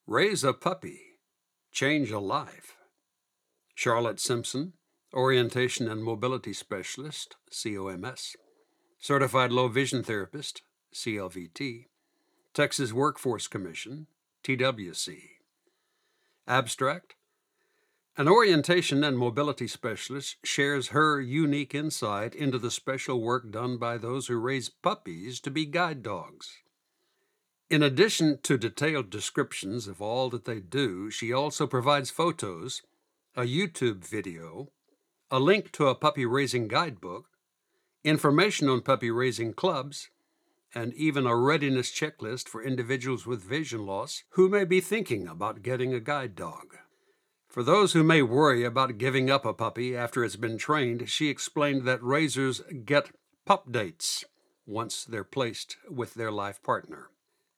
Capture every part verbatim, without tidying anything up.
Raise a puppy, change a life. Charlotte Simpson, Orientation and Mobility Specialist, C O M S, Certified Low Vision Therapist, C L V T, Texas Workforce Commission, T W C. Abstract: An orientation and mobility specialist shares her unique insight into the special work done by those who raise puppies to be guide dogs. In addition to detailed descriptions of all that they do, she also provides photos, a YouTube video, a link to a puppy raising guidebook, information on puppy raising clubs, and even a readiness checklist for individuals with vision loss who may be thinking about getting a guide dog. For those who may worry about giving up a puppy after it's been trained, she explained that raisers get pup dates once they're placed with their life partner.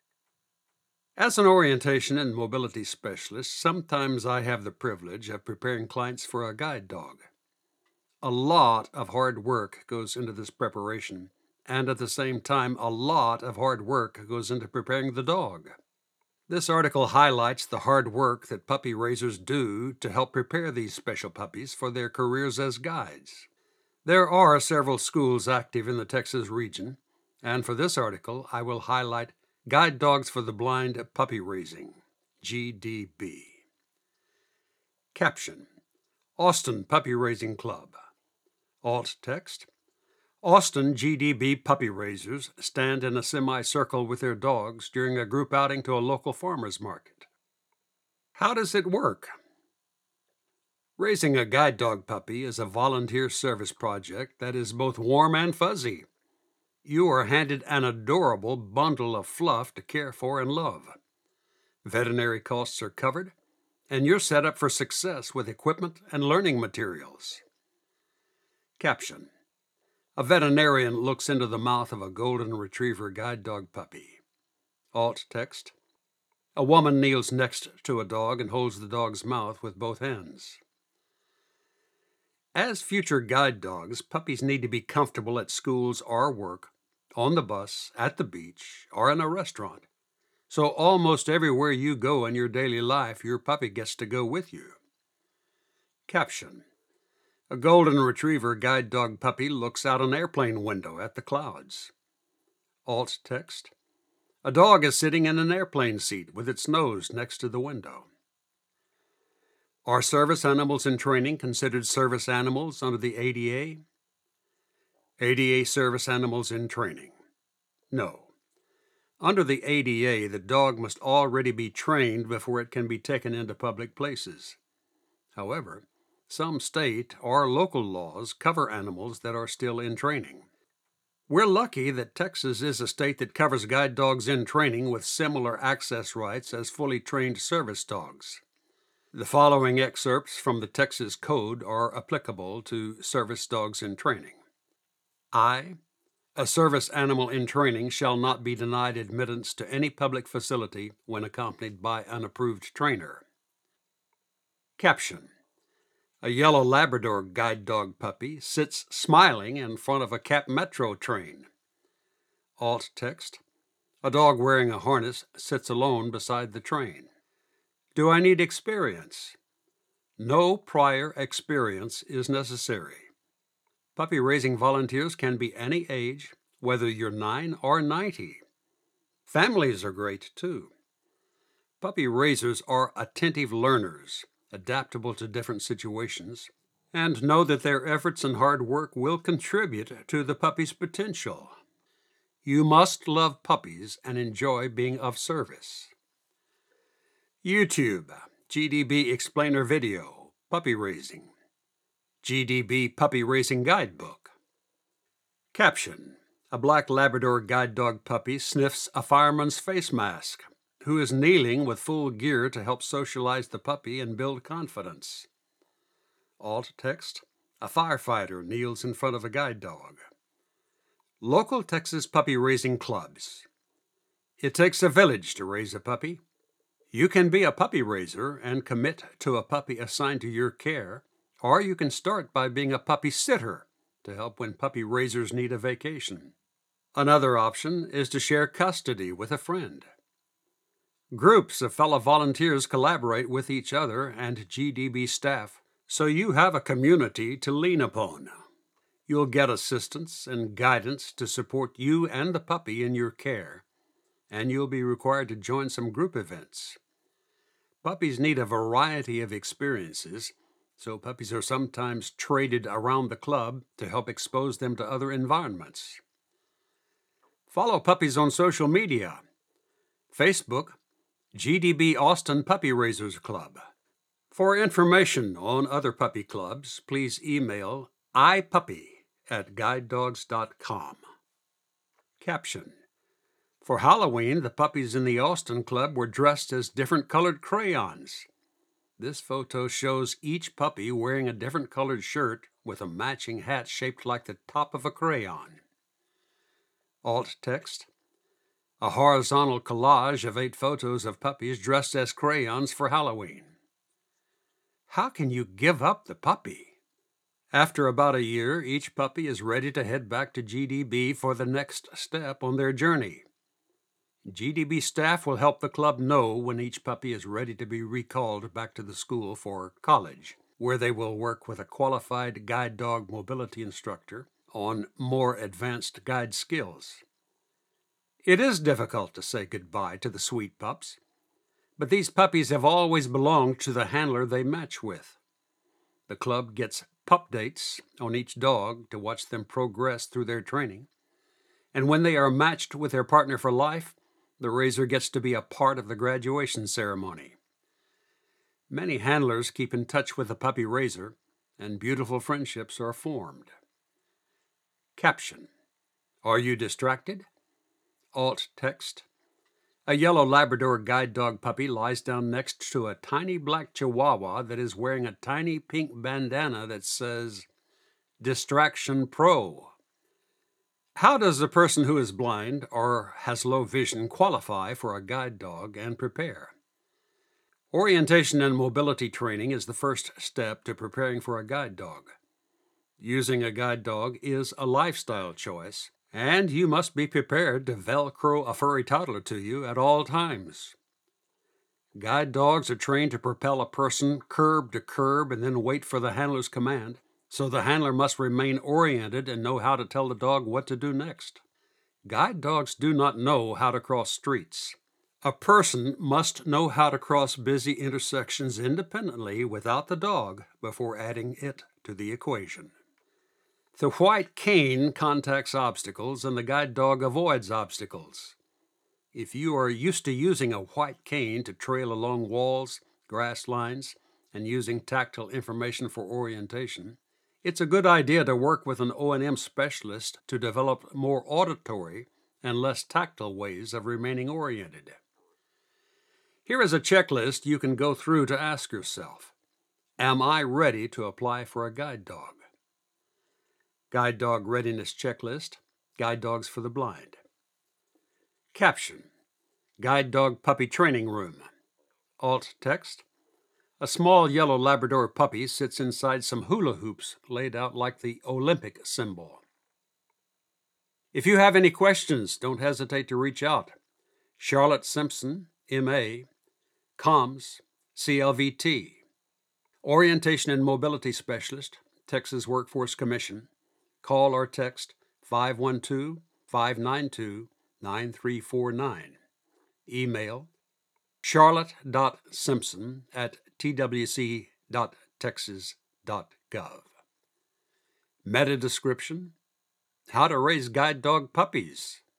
As an orientation and mobility specialist, sometimes I have the privilege of preparing clients for a guide dog. A lot of hard work goes into this preparation, and at the same time, a lot of hard work goes into preparing the dog. This article highlights the hard work that puppy raisers do to help prepare these special puppies for their careers as guides. There are several schools active in the Texas region, and for this article, I will highlight Guide Dogs for the Blind Puppy Raising, G D B. Caption: Austin Puppy Raising Club. Alt text: Austin G D B puppy raisers stand in a semicircle with their dogs during a group outing to a local farmer's market. How does it work? Raising a guide dog puppy is a volunteer service project that is both warm and fuzzy. You are handed an adorable bundle of fluff to care for and love. Veterinary costs are covered, and you're set up for success with equipment and learning materials. Caption: A veterinarian looks into the mouth of a golden retriever guide dog puppy. Alt text: A woman kneels next to a dog and holds the dog's mouth with both hands. As future guide dogs, puppies need to be comfortable at schools or work, on the bus, at the beach, or in a restaurant. So almost everywhere you go in your daily life, your puppy gets to go with you. Caption: A golden retriever guide dog puppy looks out an airplane window at the clouds. Alt text: A dog is sitting in an airplane seat with its nose next to the window. Are service animals in training considered service animals under the A D A? A D A service animals in training? No. Under the A D A, the dog must already be trained before it can be taken into public places. However, some state or local laws cover animals that are still in training. We're lucky that Texas is a state that covers guide dogs in training with similar access rights as fully trained service dogs. The following excerpts from the Texas Code are applicable to service dogs in training. I, a service animal in training, shall not be denied admittance to any public facility when accompanied by an approved trainer. Caption: A yellow Labrador guide dog puppy sits smiling in front of a Cap Metro train. Alt text: A dog wearing a harness sits alone beside the train. Do I need experience? No prior experience is necessary. Puppy raising volunteers can be any age, whether you're nine or ninety. Families are great too. Puppy raisers are attentive learners, adaptable to different situations, and know that their efforts and hard work will contribute to the puppy's potential. You must love puppies and enjoy being of service. YouTube, G D B Explainer Video, Puppy Raising. G D B Puppy Raising Guidebook. Caption: A black Labrador guide dog puppy sniffs a fireman's face mask, who is kneeling with full gear to help socialize the puppy and build confidence. Alt text: A firefighter kneels in front of a guide dog. Local Texas puppy raising clubs. It takes a village to raise a puppy. You can be a puppy raiser and commit to a puppy assigned to your care, or you can start by being a puppy sitter to help when puppy raisers need a vacation. Another option is to share custody with a friend. Groups of fellow volunteers collaborate with each other and G D B staff, so you have a community to lean upon. You'll get assistance and guidance to support you and the puppy in your care, and you'll be required to join some group events. Puppies need a variety of experiences, so puppies are sometimes traded around the club to help expose them to other environments. Follow puppies on social media. Facebook, G D B Austin Puppy Raisers Club. For information on other puppy clubs, please email ipuppy at guide dogs dot com. Caption: For Halloween, the puppies in the Austin Club were dressed as different colored crayons. This photo shows each puppy wearing a different colored shirt with a matching hat shaped like the top of a crayon. Alt text: A horizontal collage of eight photos of puppies dressed as crayons for Halloween. How can you give up the puppy? After about a year, each puppy is ready to head back to G D B for the next step on their journey. G D B staff will help the club know when each puppy is ready to be recalled back to the school for college, where they will work with a qualified guide dog mobility instructor on more advanced guide skills. It is difficult to say goodbye to the sweet pups, but these puppies have always belonged to the handler they match with. The club gets pup dates on each dog to watch them progress through their training, and when they are matched with their partner for life, the raiser gets to be a part of the graduation ceremony. Many handlers keep in touch with the puppy raiser, and beautiful friendships are formed. Caption: Are you distracted? Alt text: A yellow Labrador guide dog puppy lies down next to a tiny black Chihuahua that is wearing a tiny pink bandana that says, Distraction Pro. How does a person who is blind or has low vision qualify for a guide dog and prepare? Orientation and mobility training is the first step to preparing for a guide dog. Using a guide dog is a lifestyle choice, and you must be prepared to Velcro a furry toddler to you at all times. Guide dogs are trained to propel a person curb to curb and then wait for the handler's command, so the handler must remain oriented and know how to tell the dog what to do next. Guide dogs do not know how to cross streets. A person must know how to cross busy intersections independently without the dog before adding it to the equation. The white cane contacts obstacles and the guide dog avoids obstacles. If you are used to using a white cane to trail along walls, grass lines, and using tactile information for orientation, it's a good idea to work with an O and M specialist to develop more auditory and less tactile ways of remaining oriented. Here is a checklist you can go through to ask yourself, am I ready to apply for a guide dog? Guide Dog Readiness Checklist, Guide Dogs for the Blind. Caption: Guide Dog Puppy Training Room. Alt text: A small yellow Labrador puppy sits inside some hula hoops laid out like the Olympic symbol. If you have any questions, don't hesitate to reach out. Charlotte Simpson, M A, Comms, C L V T. Orientation and Mobility Specialist, Texas Workforce Commission. Call or text five one two, five nine two, nine three four nine. Email charlotte dot simpson at t w c dot texas dot gov. Meta description: How to raise guide dog puppies.